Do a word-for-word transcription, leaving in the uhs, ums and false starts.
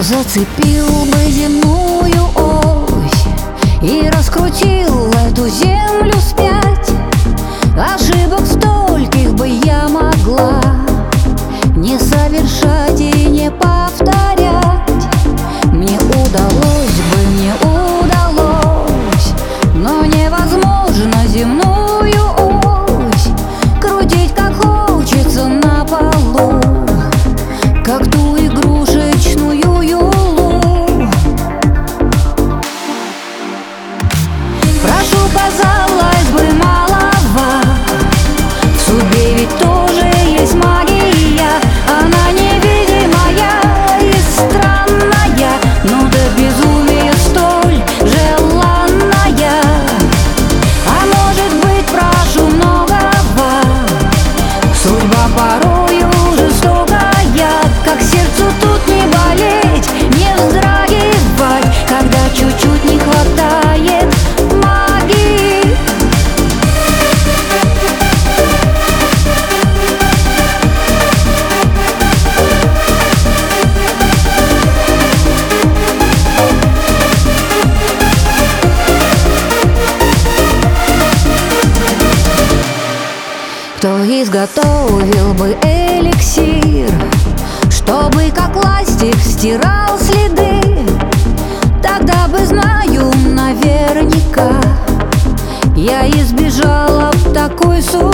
Кто зацепил бы земную ось и раскрутил эту землю вспять, ошибок стольких бы я могла не совершать и не повторять. Мне удалось бы, мне удалось, но невозможно земную ось крутить как хочется на полу, как ту игрушечную юлу. Прошу, казалось бы, малова, в судьбе ведь тоже есть магия. Она невидимая и странная, но до безумия столь желанная. А может быть, прошу многого, судьба порою жестокая, как сердцу тут не болеть, не вздрагивать, когда чуть-чуть не хватает магии. Кто изготовил бы эликсир, чтобы как ластик стирал следы? Тогда бы, знаю наверняка, я избежала б такой судьбы.